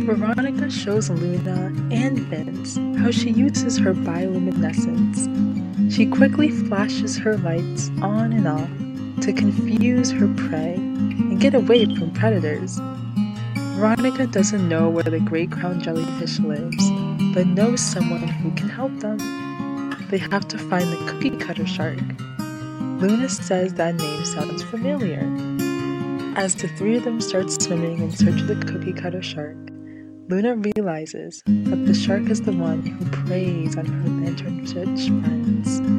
Veronica shows Luna and Vince how she uses her bioluminescence. She quickly flashes her lights on and off to confuse her prey and get away from predators. Veronica doesn't know where the great crown jellyfish lives, but knows someone who can help them. They have to find the cookie cutter shark. Luna says that name sounds familiar. As the three of them start swimming in search of the cookie cutter shark, Luna realizes that the shark is the one who preys on her lanternfish friends.